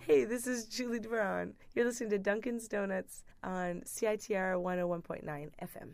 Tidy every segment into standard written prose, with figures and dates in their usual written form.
Hey, this is Julie DeBron. You're listening to Dunkin's Donuts on CITR 101.9 FM.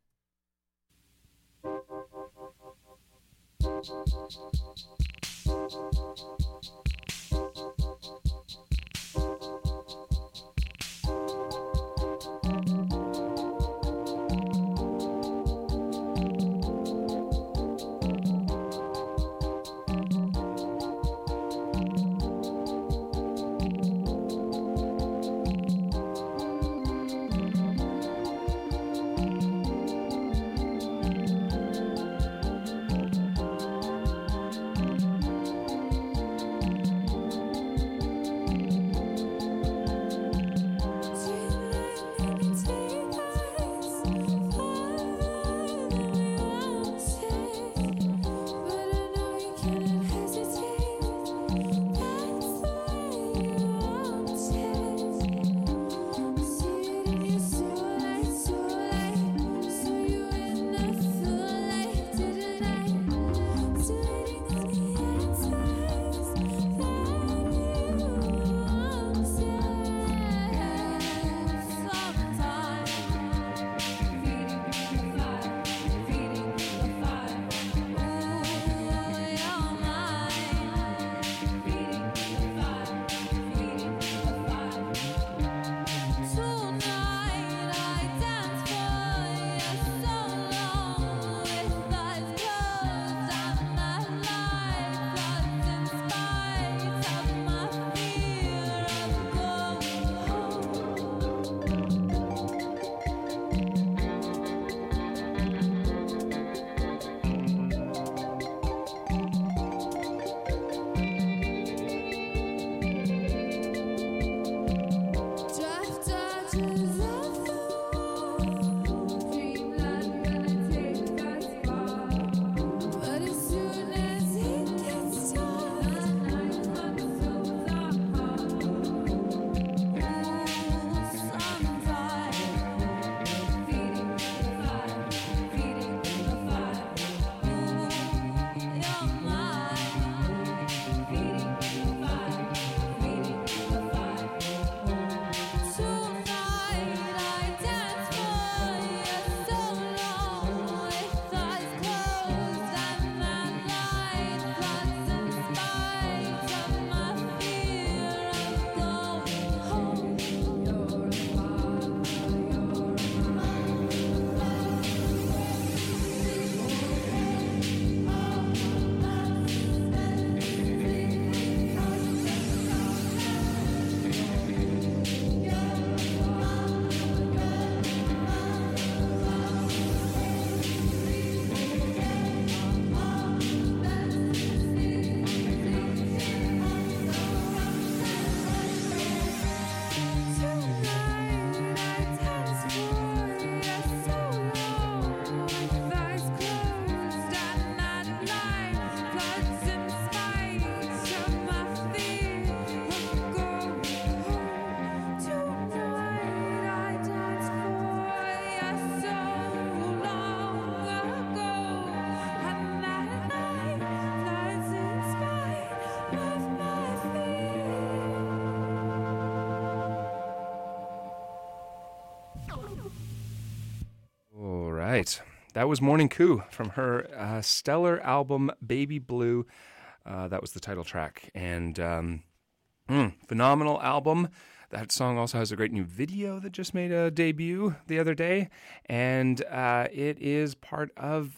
Right. That was Morning Coup from her stellar album, Baby Blue. That was the title track. And phenomenal album. That song also has a great new video that just made a debut the other day. And it is part of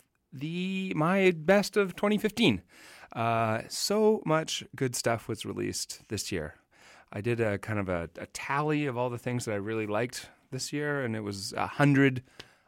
my best of 2015. So much good stuff was released this year. I did a kind of a tally of all the things that I really liked this year, and it was 100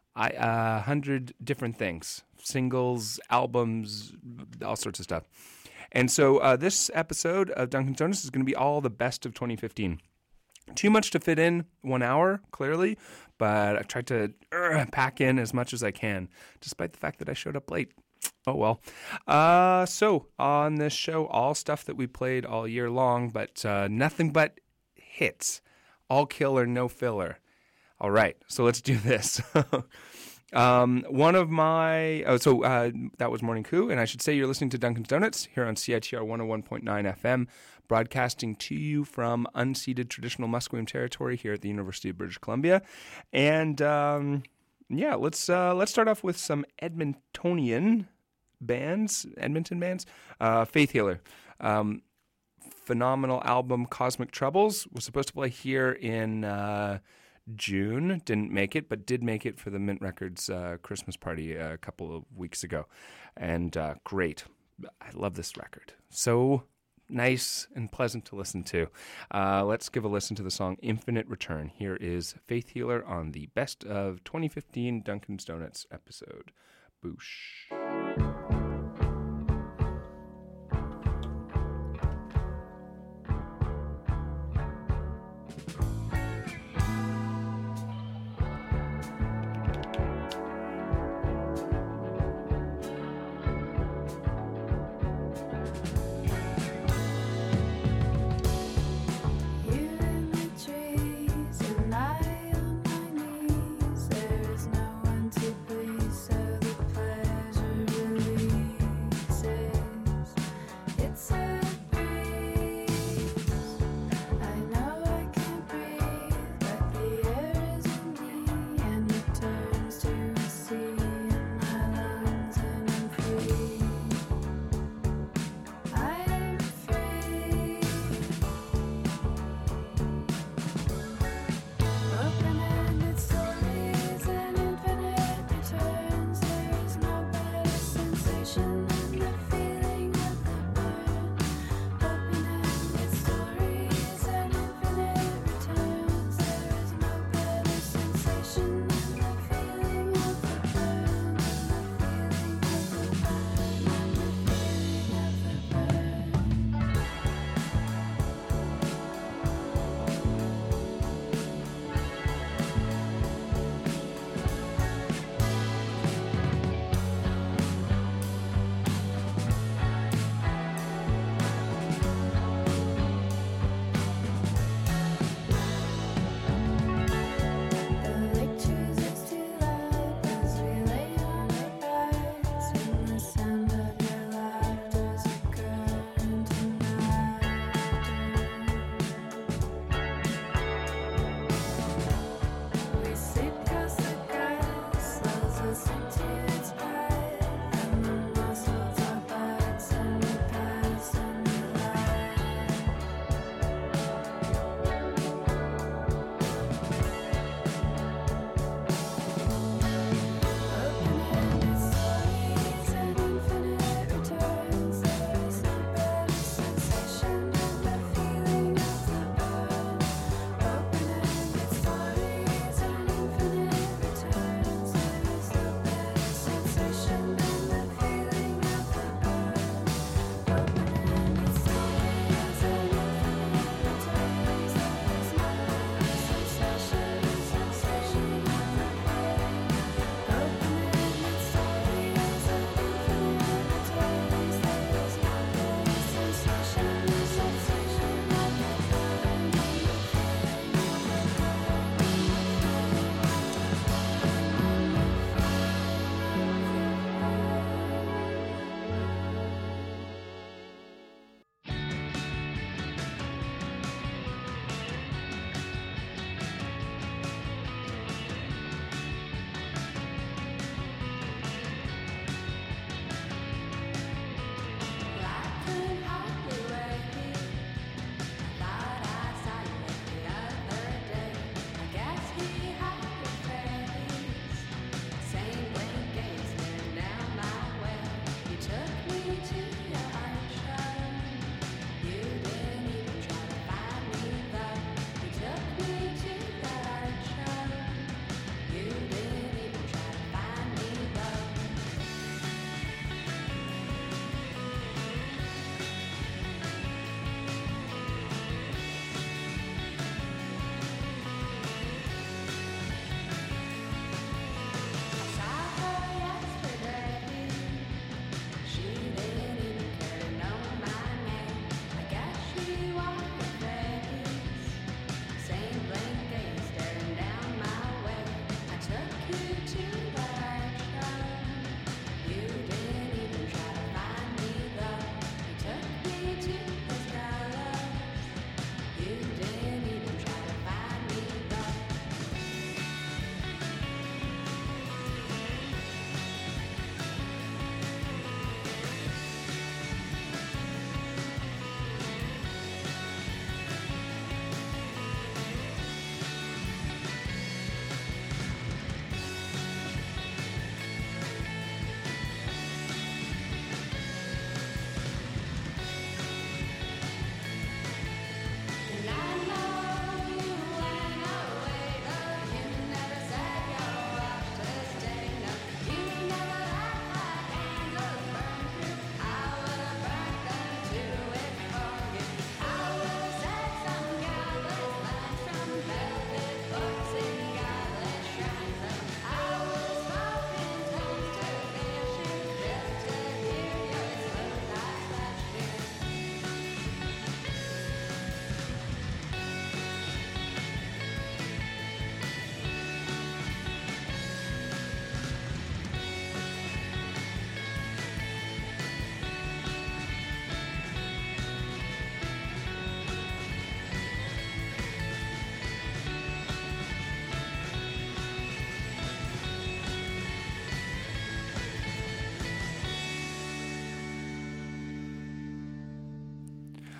different things, singles, albums, all sorts of stuff. And so this episode of Dunkin's Donuts is going to be all the best of 2015. Too much to fit in 1 hour, clearly, but I've tried to pack in as much as I can, despite the fact that I showed up late. Oh, well. So on this show, all stuff that we played all year long, but nothing but hits. All killer, no filler. All right, so let's do this. One of my, that was Morning Coup, and I should say you're listening to Dunkin's Donuts here on CITR 101.9 FM, broadcasting to you from unceded traditional Musqueam territory here at the University of British Columbia. And let's start off with some Edmonton bands. Faith Healer. Phenomenal album, Cosmic Troubles, was supposed to play here in June. Didn't make it, but did make it for the Mint Records Christmas party a couple of weeks ago. And great. I love this record. So nice and pleasant to listen to. Let's give a listen to the song Infinite Return. Here is Faith Healer on the Best of 2015 Dunkin's Donuts episode. Boosh. There is no one to please, so the pleasure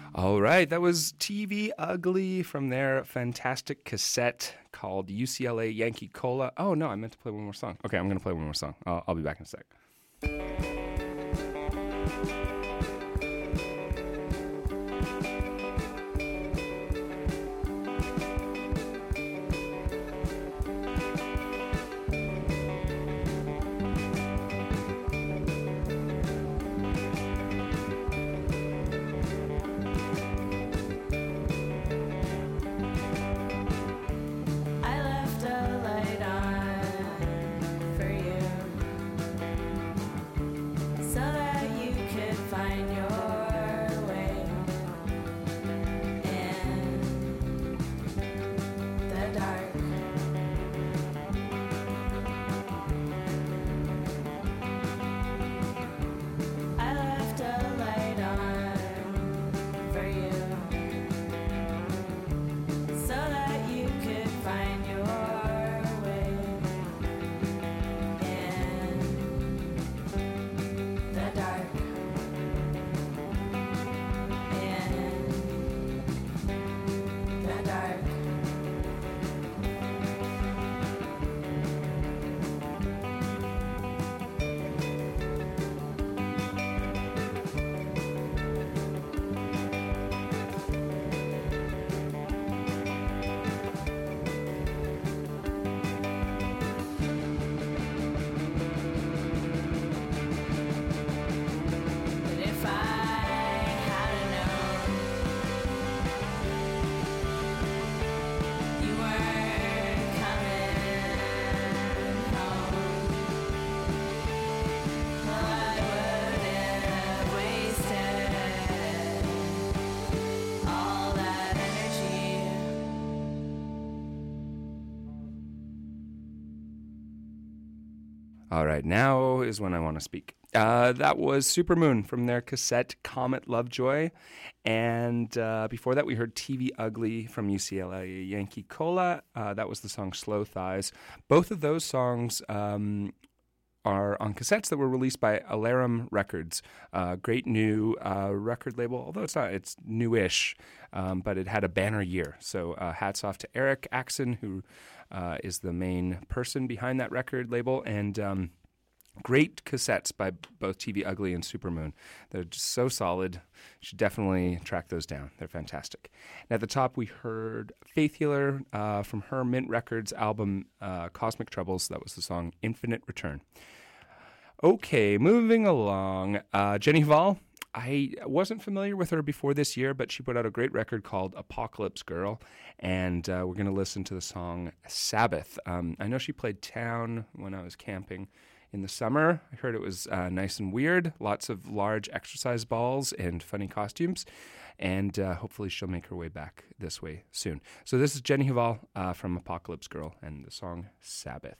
All right, that was TV Ugly from their fantastic cassette called UCLA Yankee Cola. Oh, no, I meant to play one more song. Okay, I'm going to play one more song. I'll be back in a sec. All right, now is when I want to speak. That was Supermoon from their cassette Comet Lovejoy. And before that, we heard TV Ugly from UCLA Yankee Cola. That was the song Slow Thighs. Both of those songs are on cassettes that were released by Alarum Records. Great new record label, although it's newish, but it had a banner year. So hats off to Eric Axon, who is the main person behind that record label, and great cassettes by both TV Ugly and Supermoon. They're just so solid. You should definitely track those down. They're fantastic. And at the top, we heard Faith Healer from her Mint Records album Cosmic Troubles. That was the song Infinite Return. Okay, moving along. Jenny Hval. I wasn't familiar with her before this year, but she put out a great record called Apocalypse Girl, and we're going to listen to the song Sabbath. I know she played Town when I was camping in the summer. I heard it was nice and weird, lots of large exercise balls and funny costumes, and hopefully she'll make her way back this way soon. So this is Jenny Hval from Apocalypse Girl and the song Sabbath.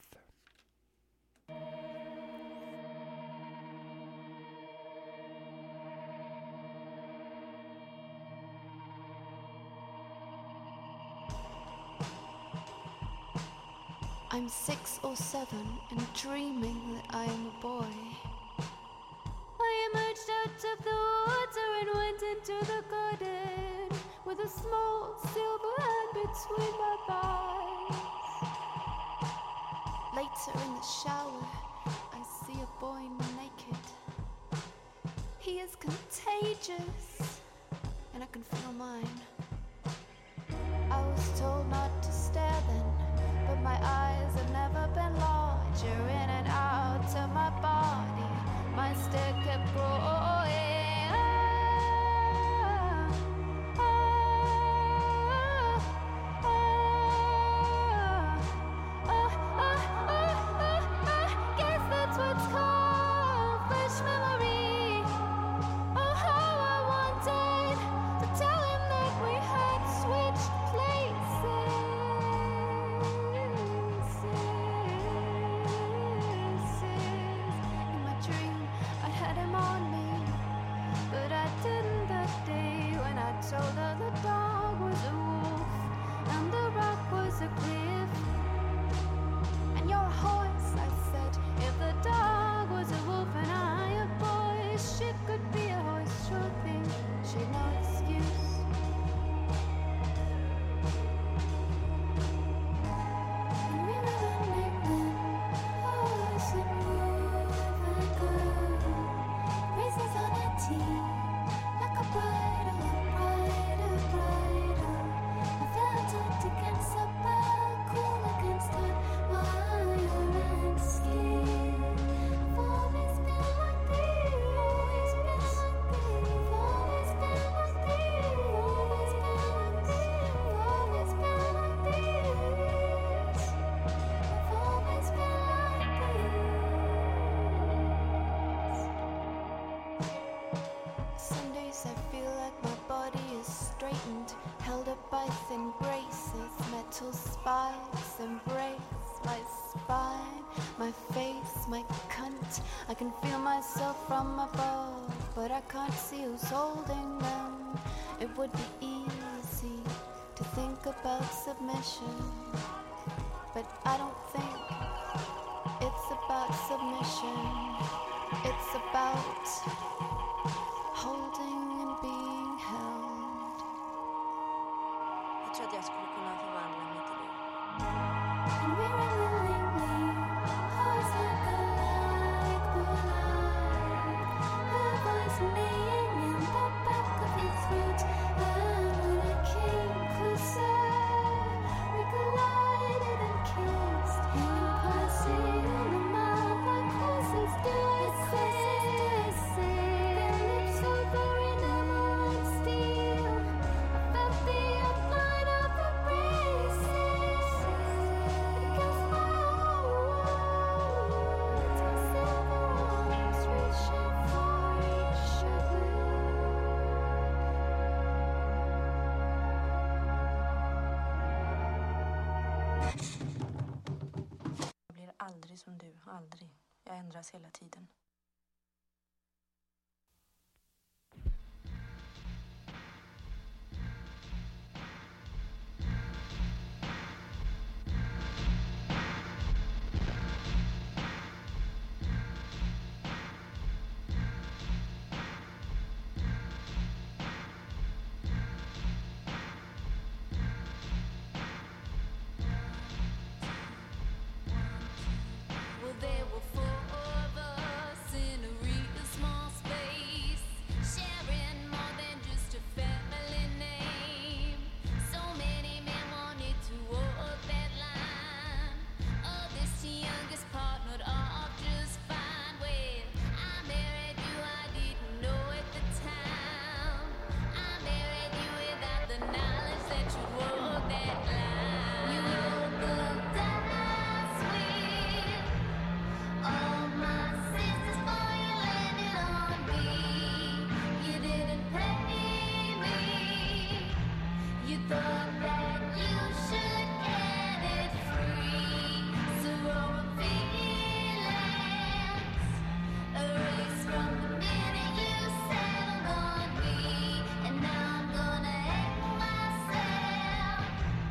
I'm 6 or 7 and dreaming that I am a boy. I emerged out of the water and went into the garden with a small silver hand between my thighs. Later in the shower, I see a boy naked. He is contagious, and I can feel mine. I was told not to stare then, but my eyes have never been larger. In and out of my body, my stare kept growing. Guess that's what's called fresh memory. Oh, how I wanted to tell him that we had switched places. In my dream, I had him on me. I can feel myself from above, but I can't see who's holding them. It would be easy to think about submission, but I don't think it's about submission. It's about holding and being held. Jag tror att jag skulle kunna förvandla mig till det. And we're willingly pause like a light moonlight. Her voice neighing in the back of your throat. And when I came closer, we collided and kissed. Passing in the mouth like horses do. Their lips so very narrow and steel. I felt the outline of embraces against my words. Silver arms reaching for each other. Jag blir aldrig som du, aldrig. Jag ändras hela tiden. Well, there were four of us in a real small space, sharing more than just a family name. So many men wanted to walk that line. Oldest to youngest partnered off just fine. Well, I married you, I didn't know at the time. I married you without the knowledge that you'd walk that line. You rolled the dice with all my sisters, boy, you landed on me. You didn't pay me. You thought that you should get it free. So our feelings erased from the minute you settled on me. And now I'm gonna hang myself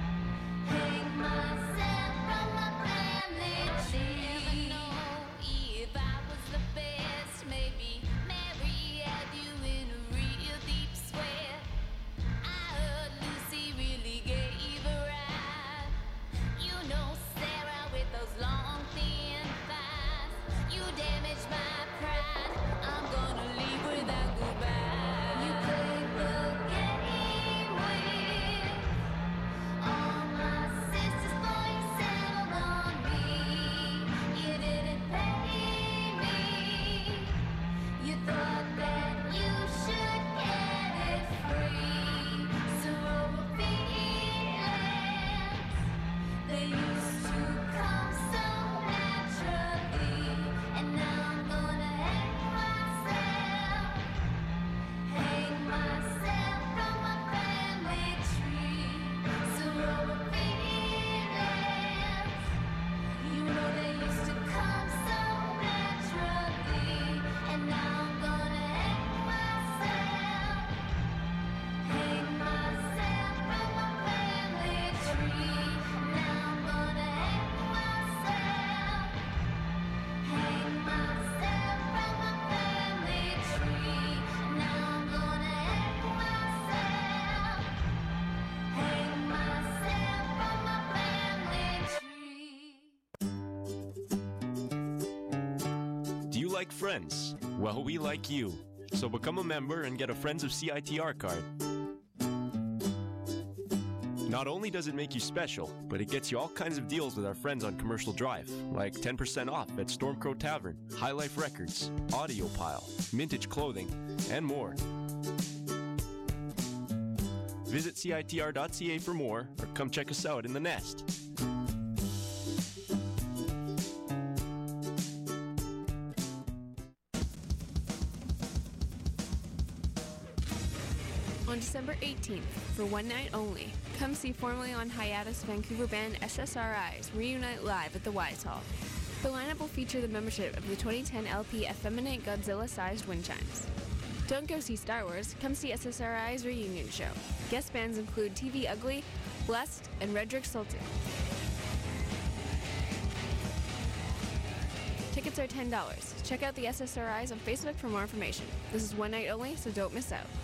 from my family tree. Never know if I was the best. Maybe Mary had you in a real deep sweat. I heard Lucy really gave a ride. You know Sarah with those long thin thighs. You damaged my pride. I'm gonna leave without goodbye. You played the game with all my sisters, boy, you settled on me. You didn't pay me. You thought that you should get it free. So our feelings, they used to come so naturally. And now I'm gonna hang myself from my family tree. So our feelings, you know they used to come so naturally. And now I'm gonna hang myself from my family tree. Now I'm gonna hang myself from my family tree. Now I'm gonna hang myself from my family tree. Do you like Friends? Well, we like you. So become a member and get a Friends of CITR card. Not only does it make you special, but it gets you all kinds of deals with our friends on Commercial Drive, like 10% off at Stormcrow Tavern, High Life Records, Audiopile, Mintage Clothing, and more. Visit CITR.ca for more, or come check us out in the Nest. On December 18th, for one night only, come see formerly on hiatus Vancouver band SSRIs reunite live at the Wise Hall. The lineup will feature the membership of the 2010 LP Effeminate Godzilla-sized wind chimes. Don't go see Star Wars, come see SSRI's reunion show. Guest bands include TV Ugly, Blessed, and Redrick Sultan. Tickets are $10. Check out the SSRIs on Facebook for more information. This is one night only, so don't miss out.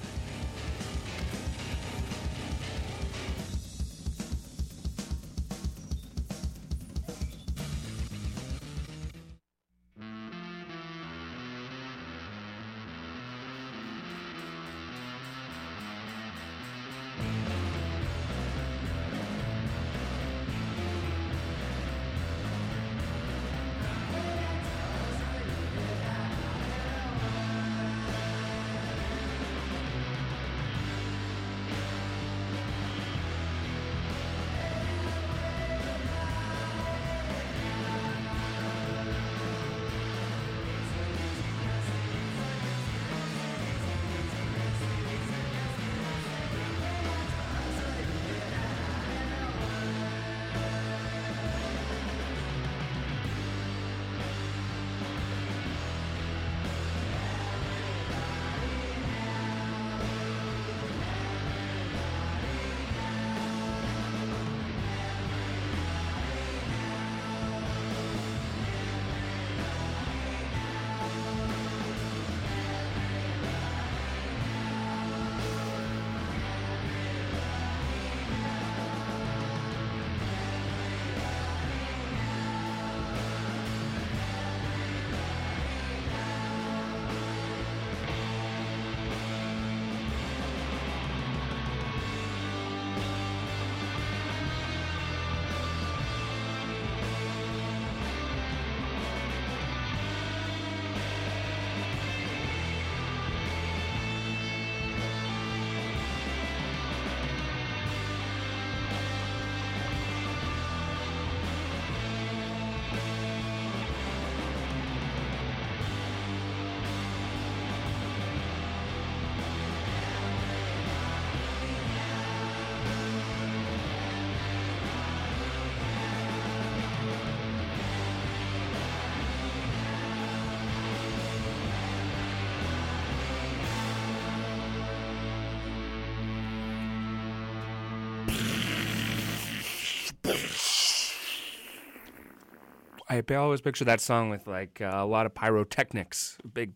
I always picture that song with like a lot of pyrotechnics, big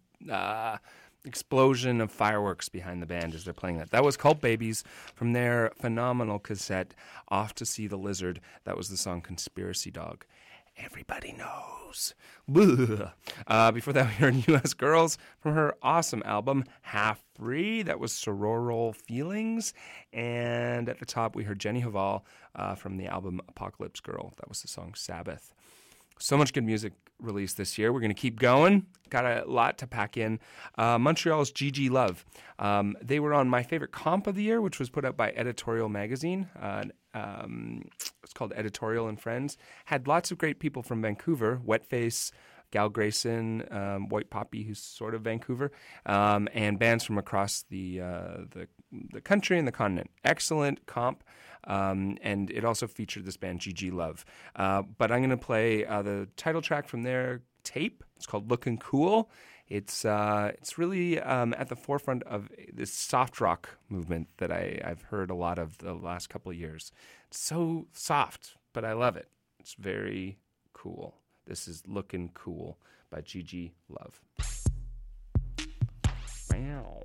explosion of fireworks behind the band as they're playing that. That was Cult Babies from their phenomenal cassette, Off to See the Lizard. That was the song Conspiracy Dog. Everybody knows. Before that, we heard U.S. Girls from her awesome album, Half Free. That was Sororal Feelings. And at the top, we heard Jenny Haval from the album Apocalypse Girl. That was the song Sabbath. So much good music released this year. We're going to keep going. Got a lot to pack in. Montreal's Gigi Love. They were on my favorite comp of the year, which was put out by Editorial Magazine. It's called Editorial and Friends. Had lots of great people from Vancouver. Wetface, Gal Grayson, White Poppy, who's sort of Vancouver, and bands from across the country and the continent. Excellent comp. And it also featured this band, Gigi Love. But I'm going to play the title track from their tape. It's called Lookin' Cool. It's really at the forefront of this soft rock movement that I've heard a lot of the last couple of years. It's so soft, but I love it. It's very cool. This is Lookin' Cool by Gigi Love. Wow.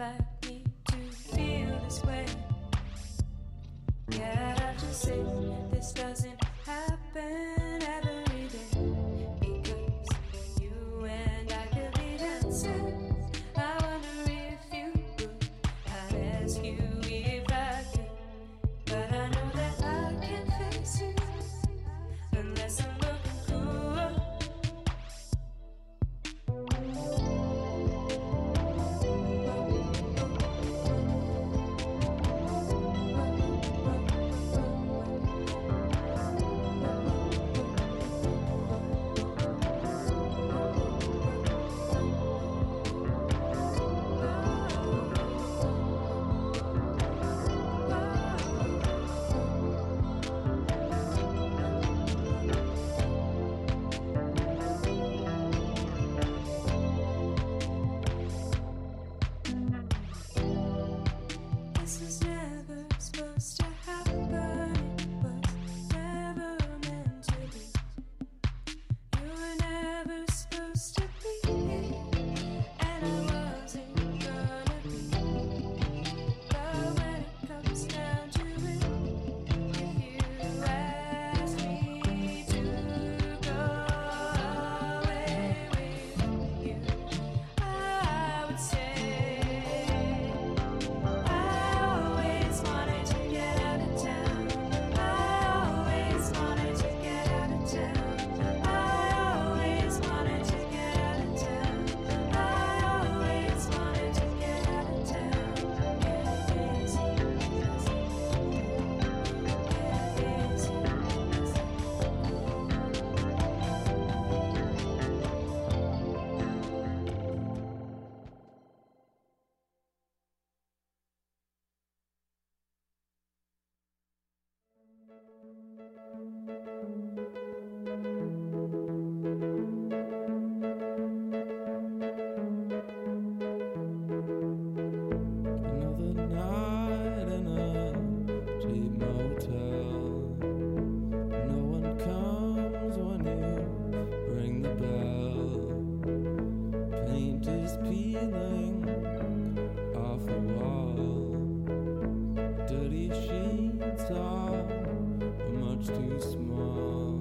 like me to feel this way. Yeah, I have to say, this doesn't happen every day. Because you and I could be dancing. I wonder if you would. I'd ask you if I could. But I know that I can't face you unless I'm looking cool. This was never supposed to happen. It was never meant to be. You were never supposed to be here, and I wasn't gonna be. But when it comes down to it, if you ask me to go away with you, I would say I always wanted to get out of town. I always wanted to get out of town. I always wanted to get out of town. I always wanted to get out of town. Get easy. Another night in a cheap motel. No one comes when you ring the bell. Paint is peeling off the wall. Dirty sheets are much too small.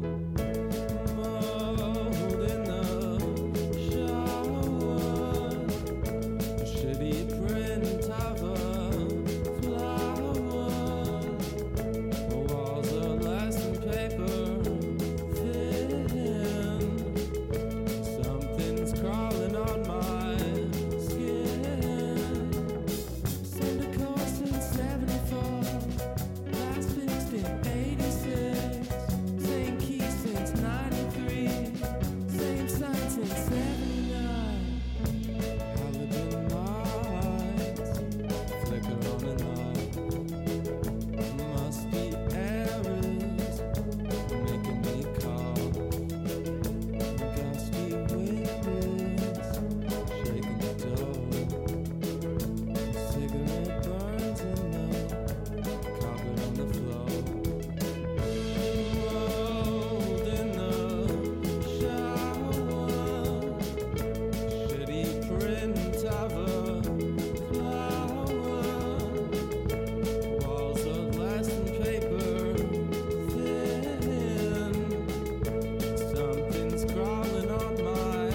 Mold in the shower. A shitty print of a flower. The walls are lesson paper thin. Something's crawling on my skin. Sent a course in 74. Last fixed in 86. Same key since 93. Same sign since 79. Halogen lights flicker on and off. Musty errors making me call. Gusty winds shaking the door. Cigarette burns in the carpet on the floor. Mold in the shower. Shitty print of a flower. Walls of lesson paper thin. Something's crawling on my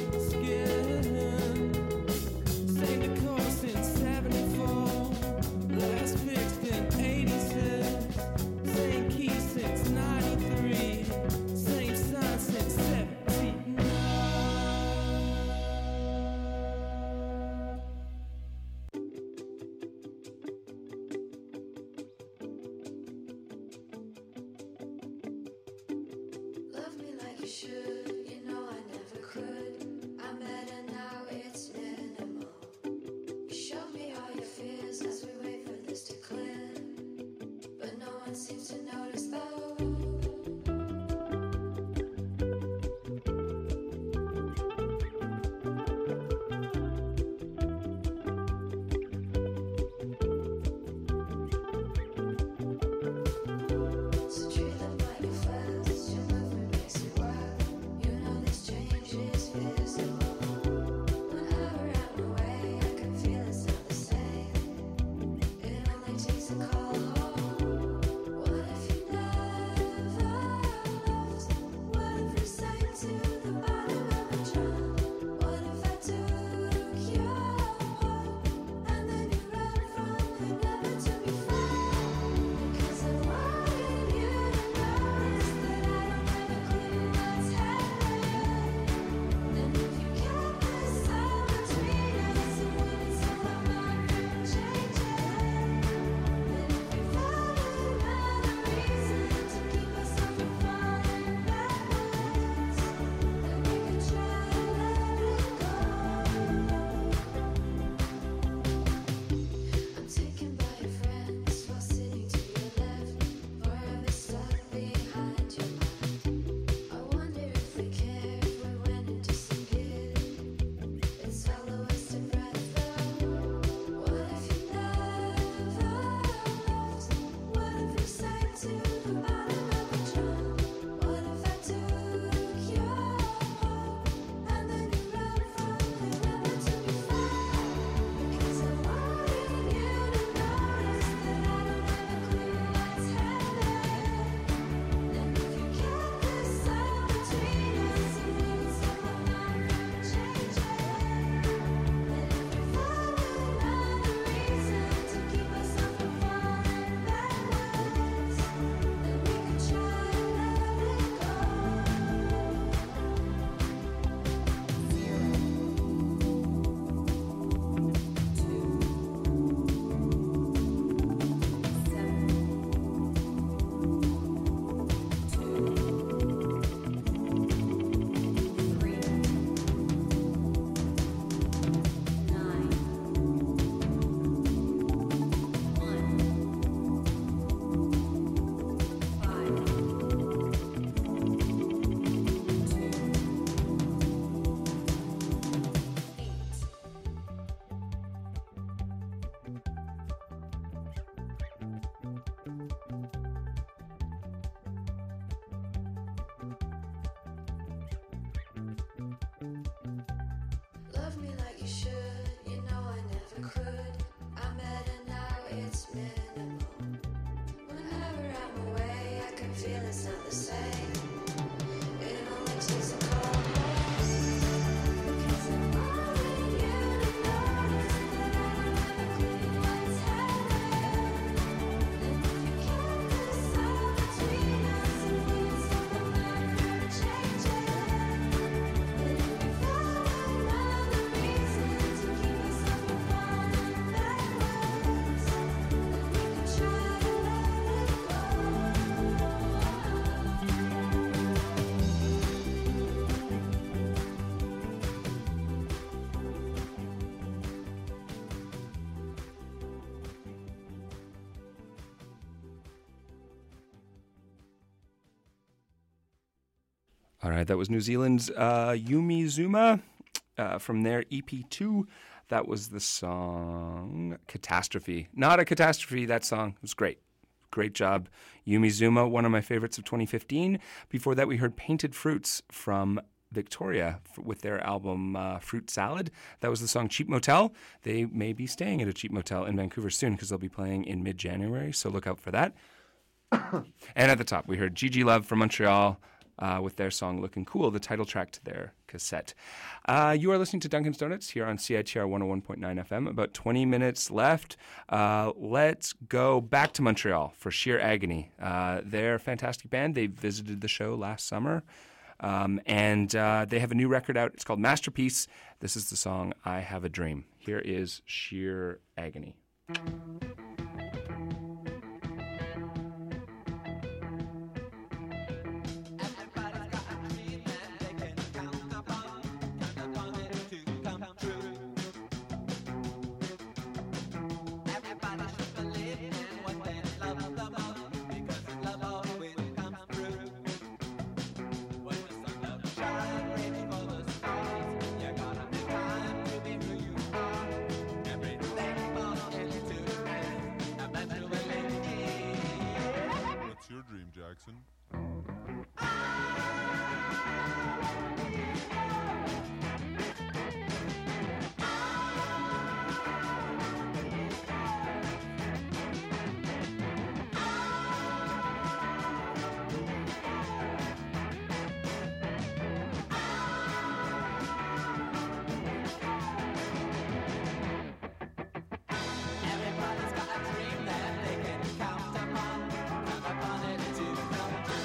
skin. Same decor since 74. Last fixed in 86. Same key since 93. Same sign since 79. you should. You know I never could. I'm better now, it's minimal. Whenever I'm away, I can feel it's not the same. It only takes a call. Because I'm wanting you to notice that I don't have a clue what's happening. And if you can't decide between us, it means something might never change it. And if you found another reason to keep yourself from falling backwards, then we can try to let it go. All right, that was New Zealand's Yumi Zuma from their EP2. That was the song Catastrophe. Not a catastrophe, that song. It was great. Great job, Yumi Zuma, one of my favorites of 2015. Before that, we heard Painted Fruits from Victoria with their album Fruit Salad. That was the song Cheap Motel. They may be staying at a cheap motel in Vancouver soon because they'll be playing in mid-January, so look out for that. And at the top, we heard Gigi Love from Montreal with their song Looking Cool, the title track to their cassette. You are listening to Duncan's Donuts here on CITR 101.9 FM. About 20 minutes left. Let's go back to Montreal for Sheer Agony. They're a fantastic band. They visited the show last summer. And they have a new record out. It's called Masterpiece. This is the song I Have a Dream. Here is Sheer Agony. Jackson. Everybody's got a dream that they can count upon it to come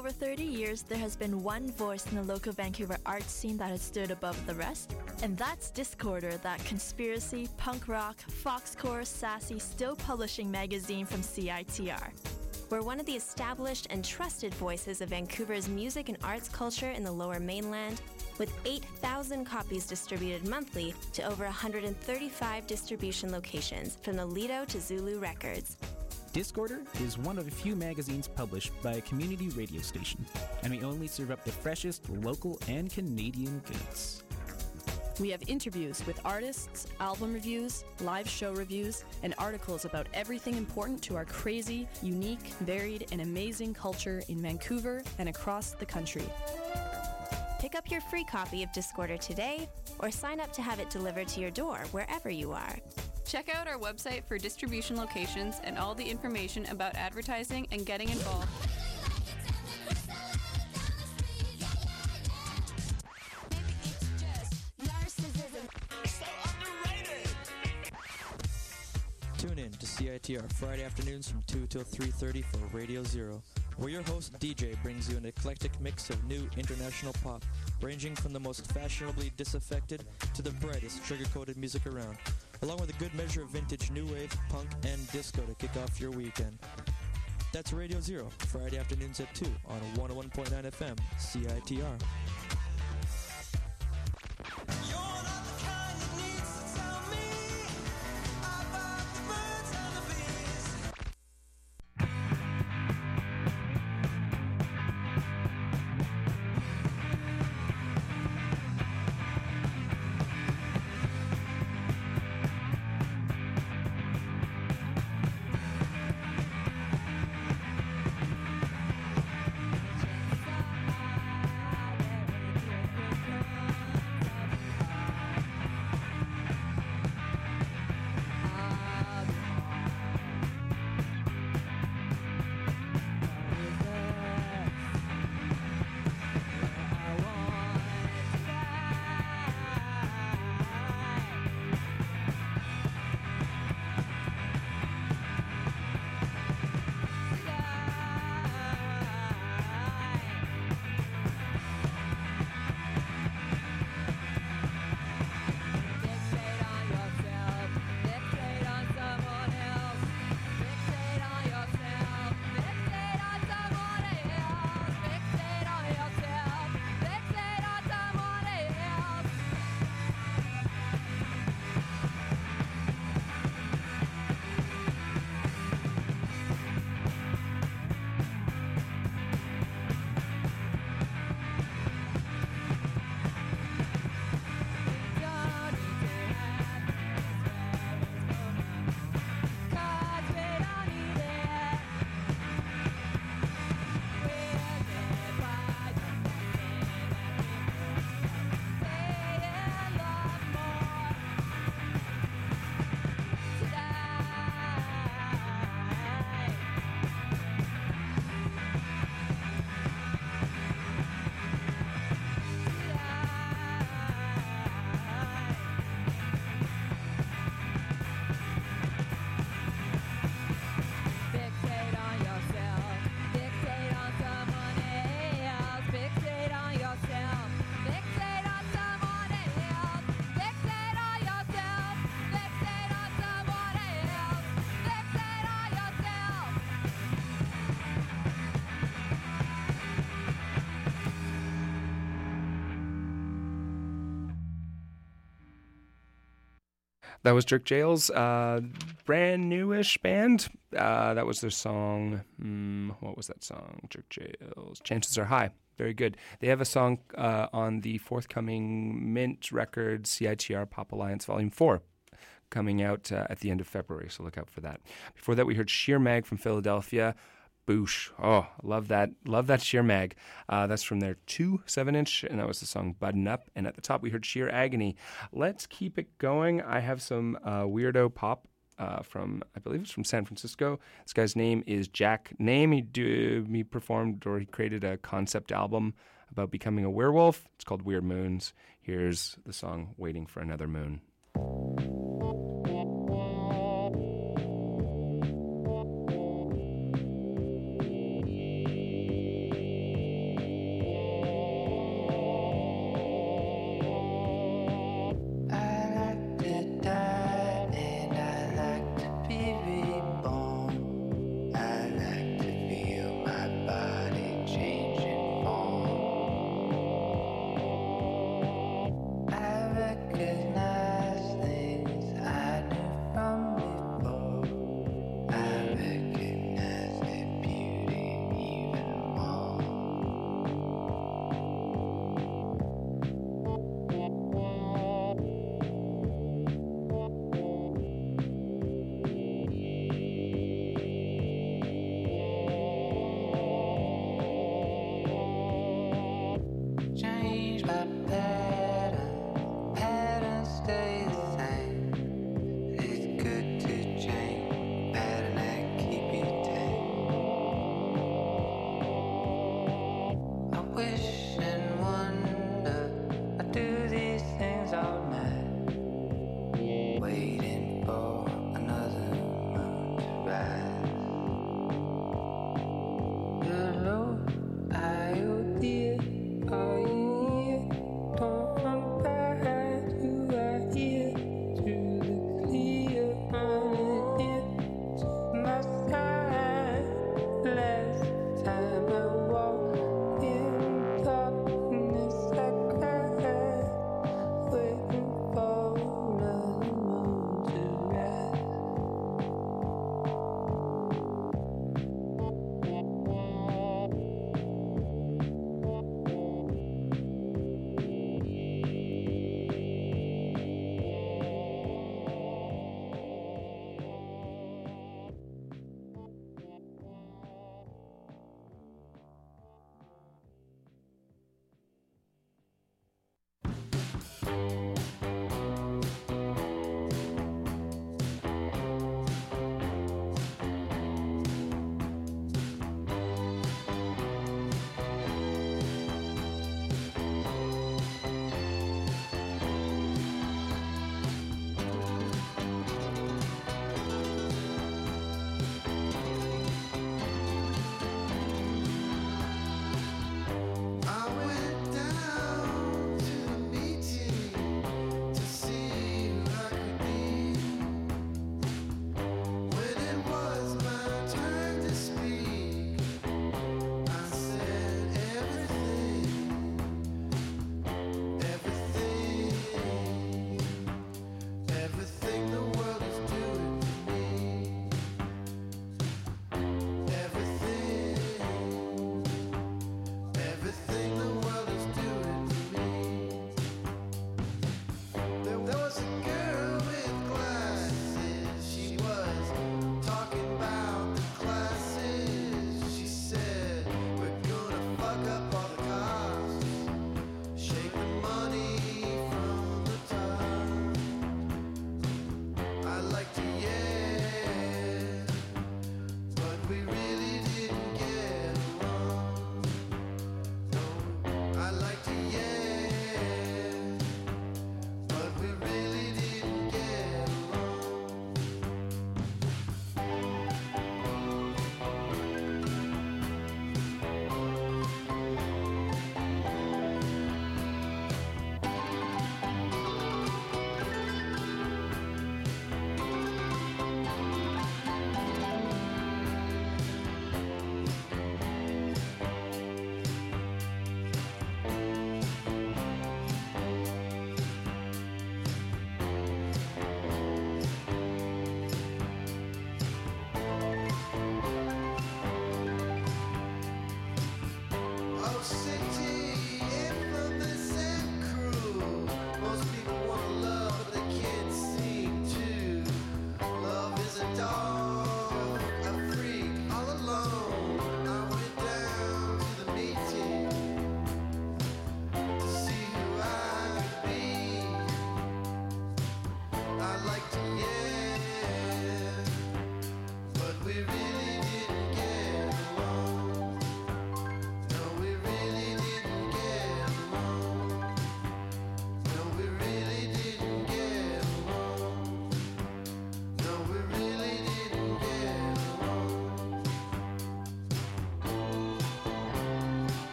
over 30 years, there has been one voice in the local Vancouver arts scene that has stood above the rest, and that's Discorder, that conspiracy, punk rock, foxcore, sassy, still publishing magazine from CITR. We're one of the established and trusted voices of Vancouver's music and arts culture in the Lower Mainland, with 8,000 copies distributed monthly to over 135 distribution locations, from the Lido to Zulu Records. Discorder is one of a few magazines published by a community radio station, and we only serve up the freshest local and Canadian goods. We have interviews with artists, album reviews, live show reviews, and articles about everything important to our crazy, unique, varied, and amazing culture in Vancouver and across the country. Pick up your free copy of Discorder today, or sign up to have it delivered to your door wherever you are. Check out our website for distribution locations and all the information about advertising and getting involved. Tune in to CITR Friday afternoons from 2 till 3:30 for Radio Zero, where your host DJ brings you an eclectic mix of new international pop, ranging from the most fashionably disaffected to the brightest sugar-coated music around, along with a good measure of vintage new wave, punk, and disco to kick off your weekend. That's Radio Zero, Friday afternoons at 2 on 101.9 FM, CITR. That was Jerk Jail's brand newish band. That was their song. What was that song? Jerk Jail's Chances Are High. Very good. They have a song on the forthcoming Mint Records CITR Pop Alliance Volume 4 coming out at the end of February, so look out for that. Before that, we heard Sheer Mag from Philadelphia. Boosh. Oh, love that. Love that Sheer Mag. That's from their 2 7-inch, and that was the song Button Up. And at the top, we heard Sheer Agony. Let's keep it going. I have some weirdo pop from, I believe it's from San Francisco. This guy's name is Jack Name. He performed, or he created a concept album about becoming a werewolf. It's called Weird Moons. Here's the song Waiting for Another Moon.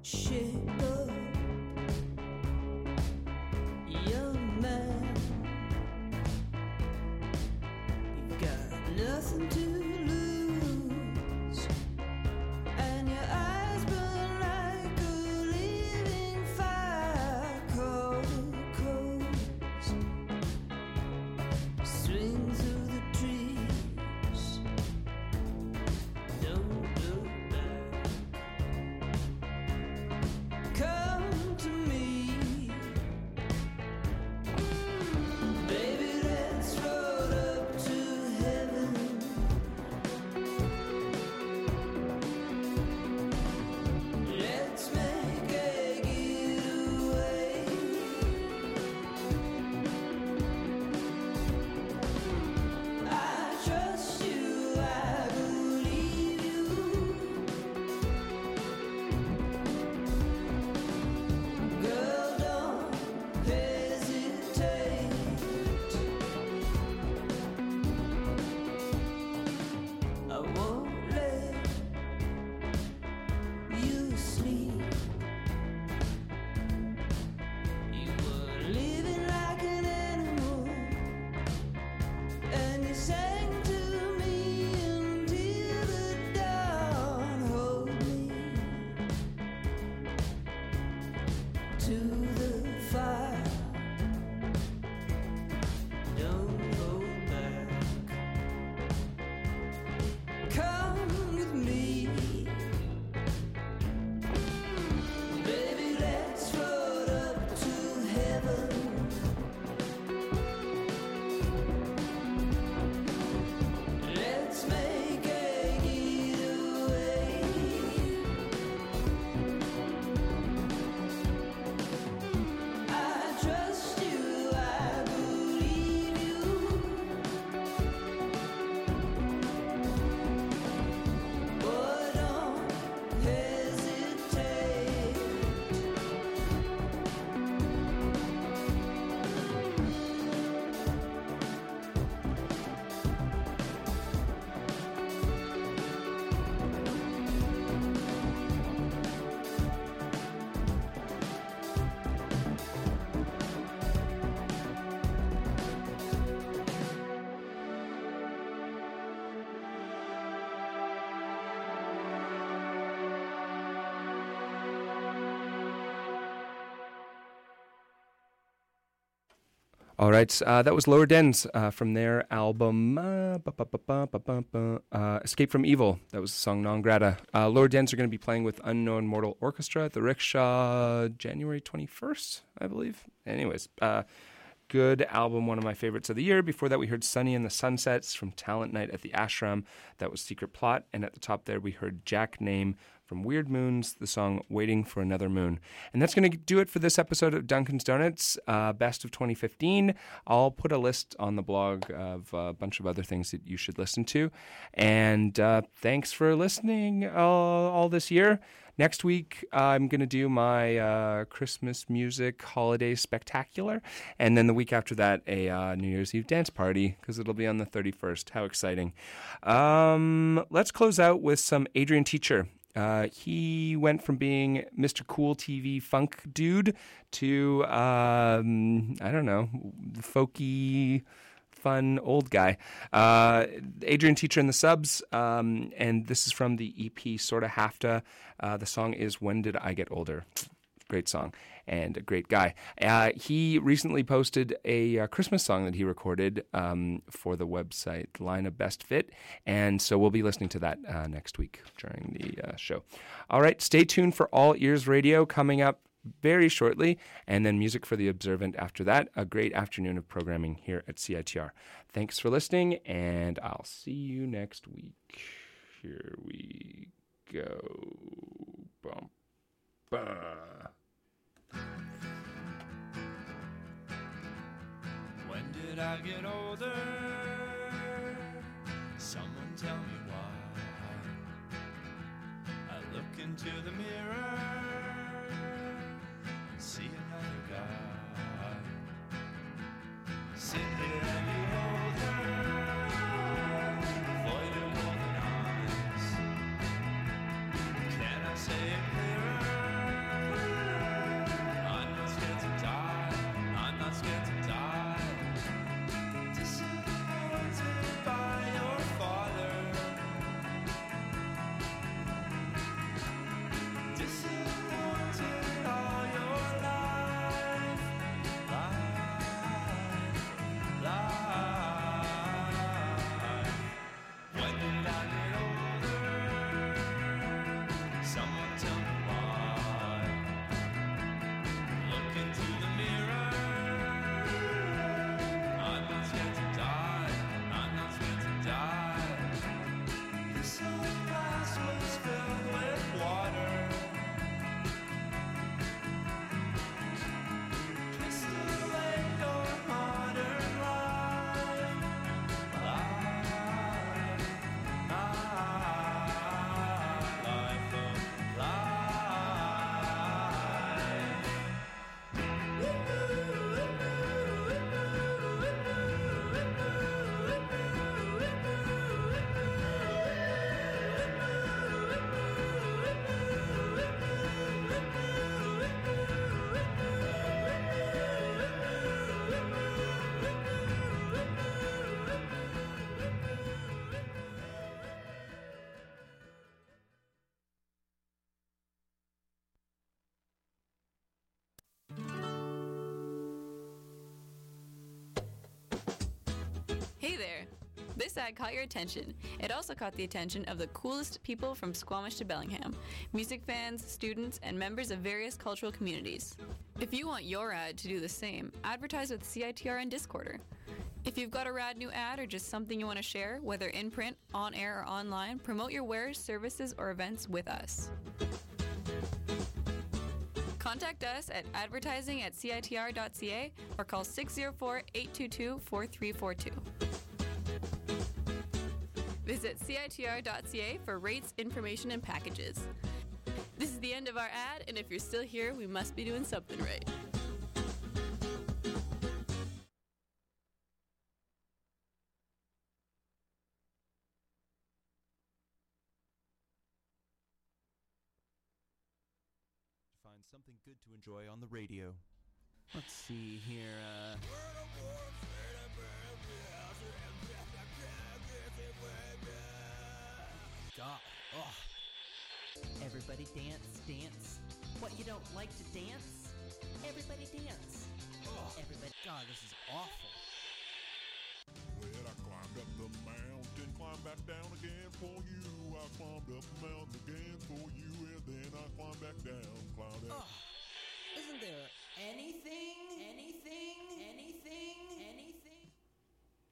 shape up, young man. You've got nothing to lose, and your eyes burn like a living fire. Cold coast, swing through the trees. Don't look back. Come to me, baby. Let's float up to heaven. Let's make a getaway. I trust you, I believe you. Girl, don't hesitate. I won't let you sleep. You were living like an animal, and you sang to me until the dawn. Hold me to the fire. Don't hold back. Come with me, baby. Let's float up to heaven. Let's make a getaway. I trust you, I believe you. Boy, don't hesitate. All right, that was Lower Dens from their album Escape from Evil. That was the song Non Grata. Lower Dens are going to be playing with Unknown Mortal Orchestra at the Rickshaw January 21st, I believe. Anyways, good album, one of my favorites of the year. Before that, we heard Sunny and the Sunsets from Talent Night at the Ashram. That was Secret Plot. And at the top there, we heard Jack Name from Weird Moons, the song Waiting for Another Moon. And that's going to do it for this episode of Duncan's Donuts, Best of 2015. I'll put a list on the blog of a bunch of other things that you should listen to. And thanks for listening all this year. Next week, I'm going to do my Christmas music holiday spectacular. And then the week after that, a New Year's Eve dance party, because it'll be on the 31st. How exciting. Let's close out with some Adrian Teacher. He went from being Mr. Cool TV funk dude to, I don't know, folky, fun old guy. Adrian Teacher and the Subs, and this is from the EP Sorta Hafta. The song is When Did I Get Older? Great song and a great guy. He recently posted a Christmas song that he recorded for the website Line of Best Fit, and so we'll be listening to that next week during the show. All right, stay tuned for All Ears Radio coming up very shortly, and then Music for the Observant after that. A great afternoon of programming here at CITR. Thanks for listening, and I'll see you next week. Here we go. Bum, bah. When did I get older? Someone tell me why. I look into the mirror and see another guy. Sit here and behold her, void of golden eyes. Can I say it clearer? there! This ad caught your attention. It also caught the attention of the coolest people from Squamish to Bellingham, music fans, students, and members of various cultural communities. If you want your ad to do the same, advertise with CITR and Discorder. If you've got a rad new ad or just something you want to share, whether in print, on air, or online, promote your wares, services, or events with us. Contact us at advertising@citr.ca or call 604-822-4342. Visit citr.ca for rates, information, and packages. This is the end of our ad, and if you're still here, we must be doing something right. Find something good to enjoy on the radio. Let's see here. God. Oh. Everybody dance, dance. What, you don't like to dance? Everybody dance. Oh. Everybody. God, this is awful. Well, I climbed up the mountain, climbed back down again for you. I climbed up the mountain again for you, and then I climbed back down, climbed down. Oh. Isn't there anything